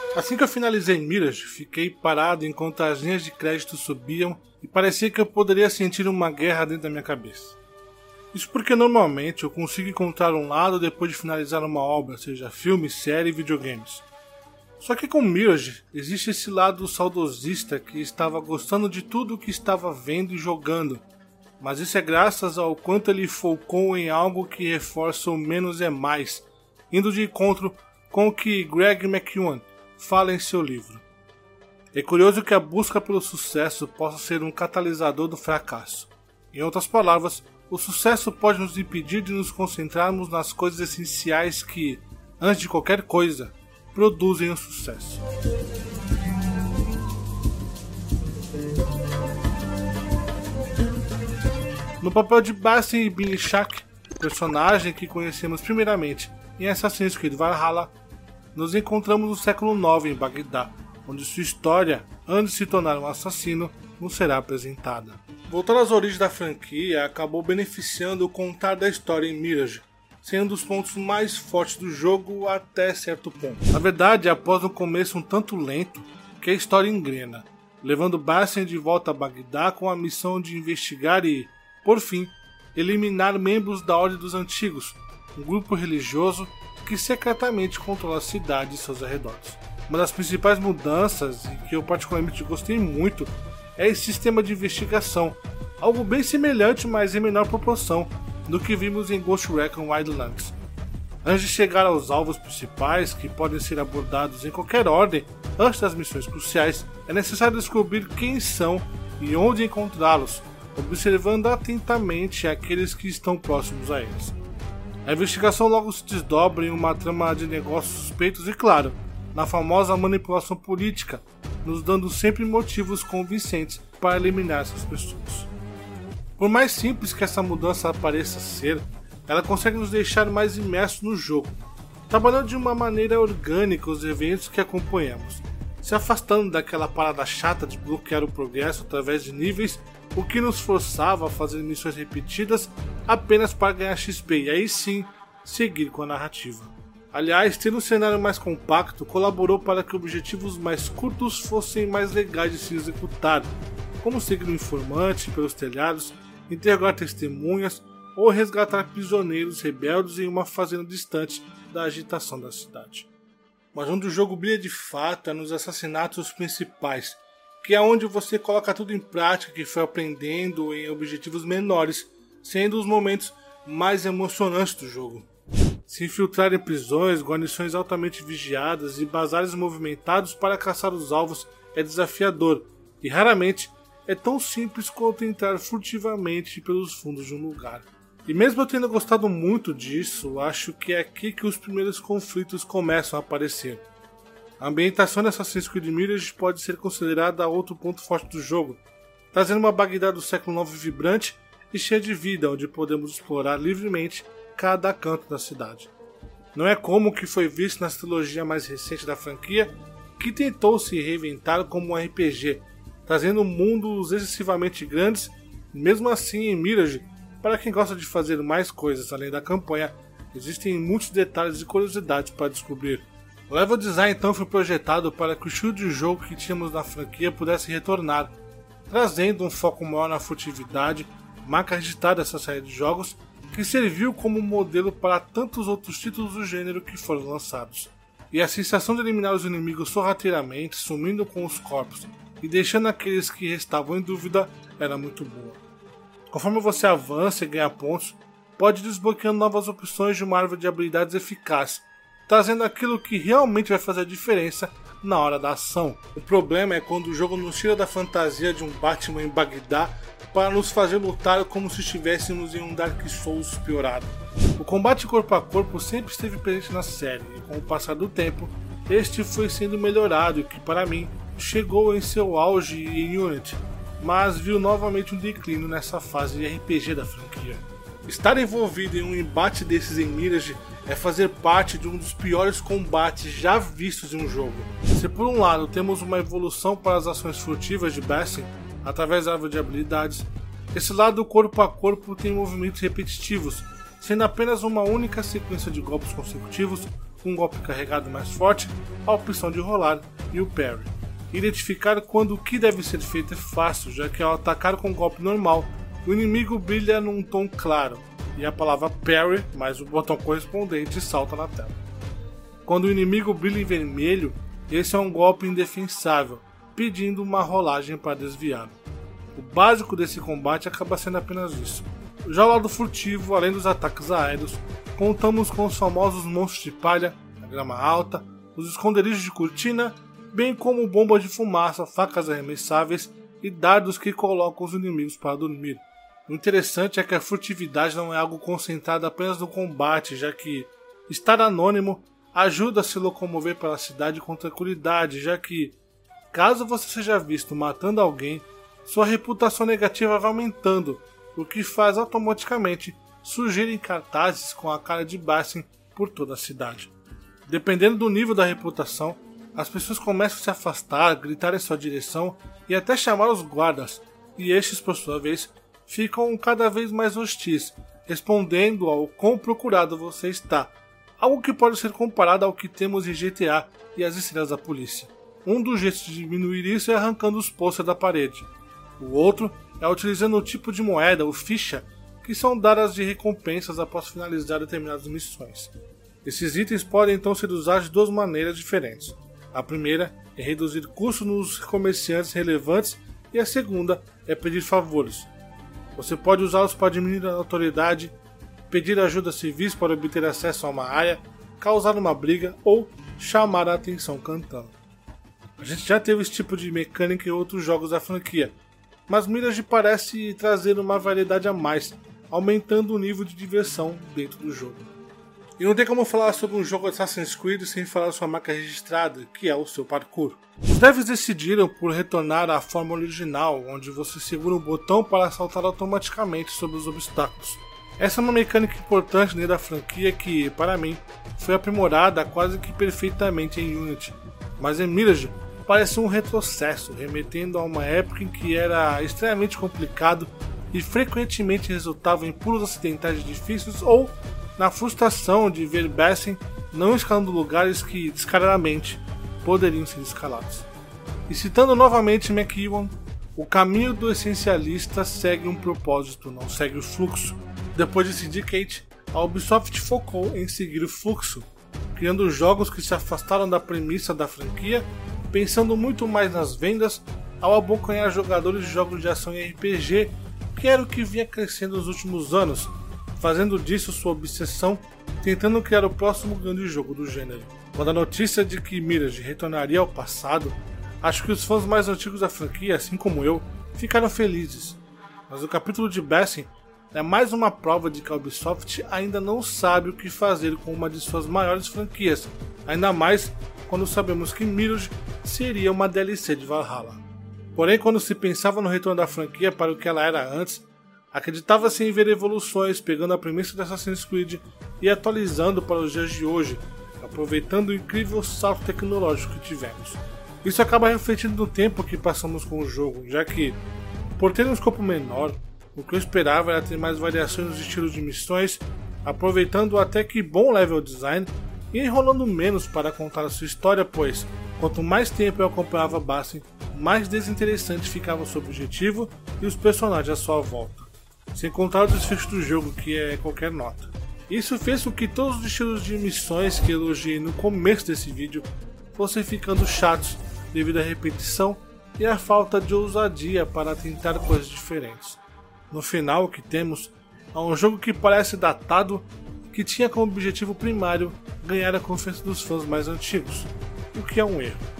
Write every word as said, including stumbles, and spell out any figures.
Assim que eu finalizei Mirage, fiquei parado enquanto as linhas de crédito subiam e parecia que eu poderia sentir uma guerra dentro da minha cabeça. Isso porque normalmente eu consigo encontrar um lado depois de finalizar uma obra, seja filme, série, videogames. Só que com Mirage existe esse lado saudosista que estava gostando de tudo o que estava vendo e jogando, mas isso é graças ao quanto ele focou em algo que reforça o menos é mais, indo de encontro com o que Greg McKeown fala em seu livro. É curioso que a busca pelo sucesso possa ser um catalisador do fracasso. Em outras palavras, o sucesso pode nos impedir de nos concentrarmos nas coisas essenciais que, antes de qualquer coisa, produzem o sucesso. No papel de Bastian Binyashak, personagem que conhecemos primeiramente em Assassin's Creed Valhalla, nos encontramos no século nove em Bagdá, onde sua história, antes de se tornar um assassino, nos será apresentada. Voltar às origens da franquia acabou beneficiando o contar da história em Mirage, sendo um dos pontos mais fortes do jogo até certo ponto. Na verdade, após um começo um tanto lento, que a história engrena, levando Bastian de volta a Bagdá com a missão de investigar e, por fim, eliminar membros da Ordem dos Antigos, um grupo religioso que secretamente controla a cidade e seus arredores. Uma das principais mudanças, e que eu particularmente gostei muito, é esse sistema de investigação, algo bem semelhante, mas em menor proporção, do que vimos em Ghost Recon Wildlands. Antes de chegar aos alvos principais, que podem ser abordados em qualquer ordem antes das missões cruciais, é necessário descobrir quem são e onde encontrá-los, observando atentamente aqueles que estão próximos a eles. A investigação logo se desdobra em uma trama de negócios suspeitos e, claro, na famosa manipulação política, nos dando sempre motivos convincentes para eliminar essas pessoas. Por mais simples que essa mudança pareça ser, ela consegue nos deixar mais imersos no jogo, trabalhando de uma maneira orgânica os eventos que acompanhamos, se afastando daquela parada chata de bloquear o progresso através de níveis, o que nos forçava a fazer missões repetidas apenas para ganhar X P e aí sim seguir com a narrativa. Aliás, ter um cenário mais compacto colaborou para que objetivos mais curtos fossem mais legais de se executar, como seguir um informante pelos telhados, interrogar testemunhas ou resgatar prisioneiros rebeldes em uma fazenda distante da agitação da cidade. Mas onde o jogo brilha de fato é nos assassinatos principais, que é onde você coloca tudo em prática que foi aprendendo em objetivos menores, sendo os momentos mais emocionantes do jogo. Se infiltrar em prisões, guarnições altamente vigiadas e bazares movimentados para caçar os alvos é desafiador, e raramente é tão simples quanto entrar furtivamente pelos fundos de um lugar. E mesmo eu tendo gostado muito disso, acho que é aqui que os primeiros conflitos começam a aparecer. A ambientação de Assassin's Creed Mirage pode ser considerada outro ponto forte do jogo, trazendo uma Bagdá do século nove vibrante e cheia de vida, onde podemos explorar livremente cada canto da cidade. Não é como o que foi visto na trilogia mais recente da franquia, que tentou se reinventar como um R P G, trazendo mundos excessivamente grandes, e mesmo assim em Mirage, para quem gosta de fazer mais coisas além da campanha, existem muitos detalhes e curiosidades para descobrir. O level design então foi projetado para que o estilo de jogo que tínhamos na franquia pudesse retornar, trazendo um foco maior na furtividade, marca registrada dessa série de jogos, que serviu como modelo para tantos outros títulos do gênero que foram lançados. E a sensação de eliminar os inimigos sorrateiramente, sumindo com os corpos e deixando aqueles que restavam em dúvida era muito boa. Conforme você avança e ganha pontos, pode ir desbloqueando novas opções de uma árvore de habilidades eficaz, trazendo aquilo que realmente vai fazer a diferença na hora da ação. O problema é quando o jogo nos tira da fantasia de um Batman em Bagdá para nos fazer lutar como se estivéssemos em um Dark Souls piorado. O combate corpo a corpo sempre esteve presente na série, e com o passar do tempo, este foi sendo melhorado e que, para mim, chegou em seu auge em Unity, mas viu novamente um declínio nessa fase de R P G da franquia. Estar envolvido em um embate desses em Mirage é fazer parte de um dos piores combates já vistos em um jogo. Se por um lado temos uma evolução para as ações furtivas de Bastian, através da árvore de habilidades, esse lado corpo a corpo tem movimentos repetitivos, sendo apenas uma única sequência de golpes consecutivos, um golpe carregado mais forte, a opção de rolar e o parry. Identificar quando o que deve ser feito é fácil, já que ao atacar com um golpe normal, o inimigo brilha num tom claro, e a palavra parry mais o botão correspondente salta na tela. Quando o inimigo brilha em vermelho, esse é um golpe indefensável, pedindo uma rolagem para desviá-lo. O básico desse combate acaba sendo apenas isso. Já ao lado furtivo, além dos ataques aéreos, contamos com os famosos monstros de palha, a grama alta, os esconderijos de cortina, bem como bombas de fumaça, facas arremessáveis e dardos que colocam os inimigos para dormir. O interessante é que a furtividade não é algo concentrado apenas no combate, já que estar anônimo ajuda a se locomover pela cidade com tranquilidade, já que, caso você seja visto matando alguém, sua reputação negativa vai aumentando, o que faz automaticamente surgirem cartazes com a cara de Basim por toda a cidade. Dependendo do nível da reputação, as pessoas começam a se afastar, gritar em sua direção e até chamar os guardas, e estes, por sua vez, ficam cada vez mais hostis, respondendo ao quão procurado você está, algo que pode ser comparado ao que temos em G T A e as estrelas da polícia. Um dos jeitos de diminuir isso é arrancando os posters da parede. O outro é utilizando o tipo de moeda, ou ficha, que são dadas de recompensas após finalizar determinadas missões. Esses itens podem então ser usados de duas maneiras diferentes. A primeira é reduzir custos nos comerciantes relevantes e a segunda é pedir favores. Você pode usá-los para diminuir a autoridade, pedir ajuda civis para obter acesso a uma área, causar uma briga ou chamar a atenção cantando. A gente já teve esse tipo de mecânica em outros jogos da franquia, mas Mirage parece trazer uma variedade a mais, aumentando o nível de diversão dentro do jogo. E não tem como falar sobre um jogo Assassin's Creed sem falar sua marca registrada, que é o seu parkour. Os devs decidiram por retornar à forma original, onde você segura um botão para saltar automaticamente sobre os obstáculos. Essa é uma mecânica importante dentro da franquia que, para mim, foi aprimorada quase que perfeitamente em Unity, mas em Mirage parece um retrocesso, remetendo a uma época em que era extremamente complicado e frequentemente resultava em pulos acidentais difíceis ou na frustração de ver Basim não escalando lugares que, descaradamente, poderiam ser escalados. E citando novamente McEwan, o caminho do essencialista segue um propósito, não segue o fluxo. Depois de Syndicate, a Ubisoft focou em seguir o fluxo, criando jogos que se afastaram da premissa da franquia, pensando muito mais nas vendas ao abocanhar jogadores de jogos de ação e R P G, que era o que vinha crescendo nos últimos anos, fazendo disso sua obsessão, tentando criar o próximo grande jogo do gênero. Quando a notícia de que Mirage retornaria ao passado, acho que os fãs mais antigos da franquia, assim como eu, ficaram felizes. Mas o capítulo de Basim é mais uma prova de que a Ubisoft ainda não sabe o que fazer com uma de suas maiores franquias, ainda mais quando sabemos que Mirage seria uma D L C de Valhalla. Porém, quando se pensava no retorno da franquia para o que ela era antes, acreditava-se em ver evoluções pegando a premissa de Assassin's Creed e atualizando para os dias de hoje, aproveitando o incrível salto tecnológico que tivemos. Isso acaba refletindo no tempo que passamos com o jogo, já que, por ter um escopo menor, o que eu esperava era ter mais variações nos estilos de missões, aproveitando até que bom level design e enrolando menos para contar a sua história, pois, quanto mais tempo eu acompanhava Basim, mais desinteressante ficava o seu objetivo e os personagens à sua volta. Sem contar o desfecho do jogo, que é qualquer nota. Isso fez com que todos os estilos de missões que elogiei no começo desse vídeo fossem ficando chatos devido à repetição e à falta de ousadia para tentar coisas diferentes. No final, o que temos é um jogo que parece datado e que tinha como objetivo primário ganhar a confiança dos fãs mais antigos, o que é um erro.